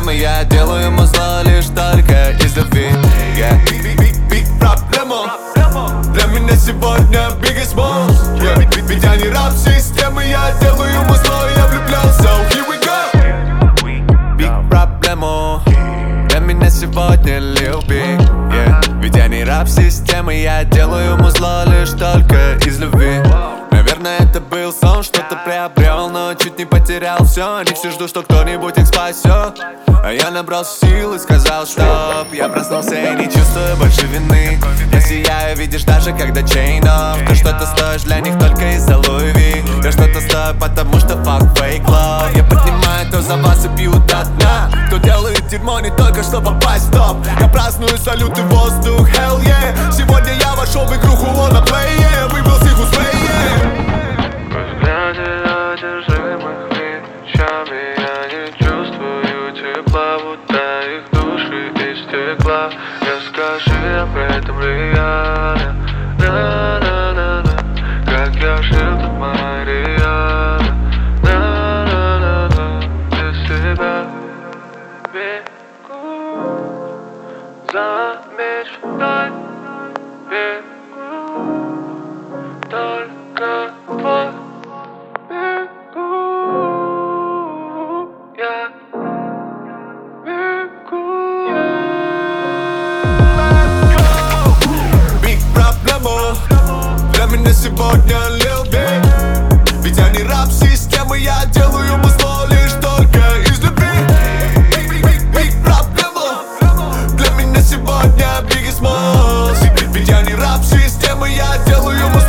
системы, я делаю ему зло лишь только из любви. Big проблема для меня сегодня biggest boss, ведь я не раб системы, я делаю ему зло, я влюблялся. Here we go. Big проблема для меня сегодня Lil Big, ведь я не раб системы, я делаю ему зло лишь только из любви. Наверное, это был сон, что-то приобрел, но чуть не потерял все. Они все ждут, что кто-нибудь их спасет, а я набрал сил и сказал стоп. Я проснулся и не чувствую больше вины. Я сияю, видишь, даже когда чейнов. Ты что-то стоишь для них только из-за Louis V. Я что-то стою, потому что fuck fake love. Я поднимаю то за вас и пью до дна. Кто делает дерьмо не только что попасть в топ. Я праздную салют и воздух, hell yeah. Сегодня я вошел в игру Who wanna play, yeah. Выбил с их условия. Одержимых мечами я не чувствую тепла, будто их души из стекла. Расскажи об этом реально, на-на-на-на. Как я жил тут Мария, на-на-на-на. Без тебя бегу за мечтой, бегу только твой. Для меня сегодня Lil Big, ведь я не раб системы, я делаю ему зло лишь только из любви. Big проблема для меня сегодня biggest boss, ведь я не раб системы, я делаю ему зло.